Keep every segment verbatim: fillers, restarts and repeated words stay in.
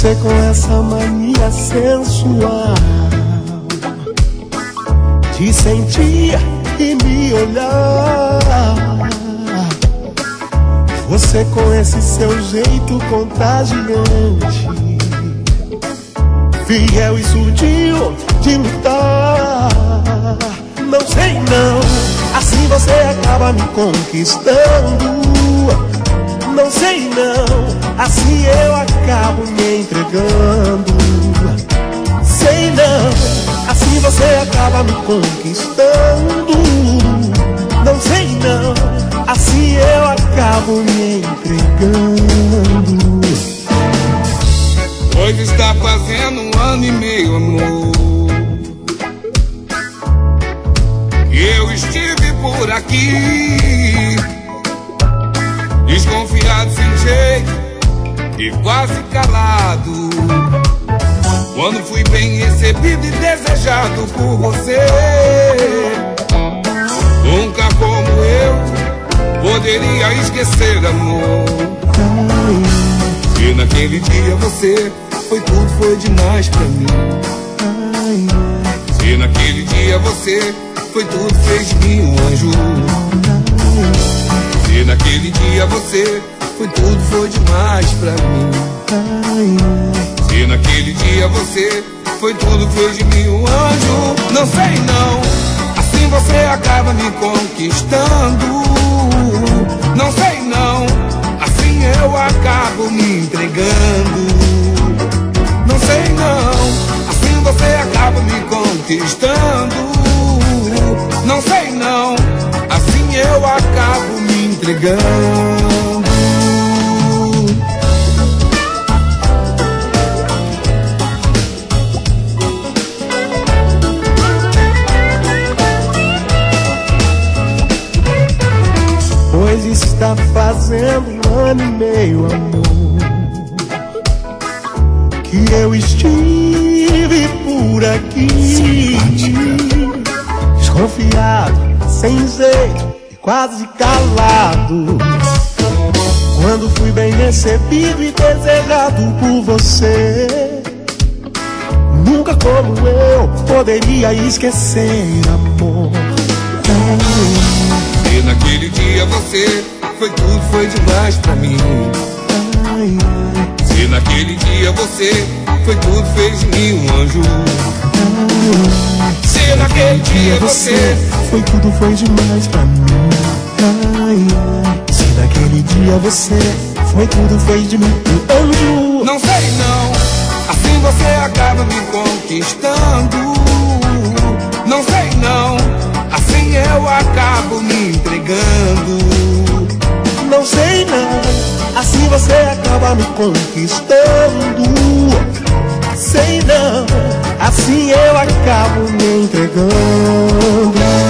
Você com essa mania sensual de sentir e me olhar. Você com esse seu jeito contagiante, fiel e sutil de lutar. Não sei não, assim você acaba me conquistando. Não sei não, assim eu acabo me entregando. Sei não, assim você acaba me conquistando. Não sei não, assim eu acabo me entregando. Hoje está fazendo um ano e meio, amor, que eu estive por aqui, desconfiado, sem jeito e quase calado, quando fui bem recebido e desejado por você. Nunca como eu poderia esquecer, amor. E naquele dia você foi tudo, foi demais pra mim. E naquele dia você foi tudo, fez de mim um anjo. E naquele dia você foi tudo, foi demais pra mim. E naquele dia você foi tudo, fez de mim um anjo. Não sei não, assim você acaba me conquistando. Não sei não, assim eu acabo me entregando. Não sei não, assim você acaba me conquistando. Não sei não, assim eu acabo me entregando. Pois está fazendo um ano e meio, amor, que eu estive por aqui, desconfiado, sem jeito e quase calado, quando fui bem recebido e desejado por você. Nunca como eu poderia esquecer, amor. E naquele dia você foi tudo, foi demais pra mim. Se naquele dia você foi tudo, fez de mim um anjo. Se naquele dia você foi tudo, foi demais pra mim. Se naquele dia você foi tudo, fez de mim um anjo. Não sei não, assim você acaba me conquistando. Não sei não, assim eu acabo me entregando. Não sei não, assim você acaba me conquistando. Sei não, assim eu acabo me entregando.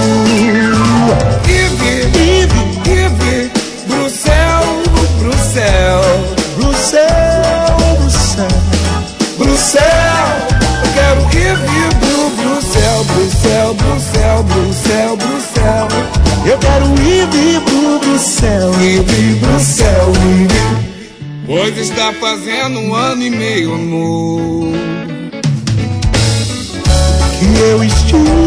Ive, Ive, Ive, pro céu, pro céu, pro céu, pro céu, pro céu. Eu quero ir pro, pro céu, pro céu, pro céu, pro céu, pro céu. Eu quero ir pro, pro céu, ir pro céu, ir. Hoje está fazendo um ano e meio, amor, que eu estive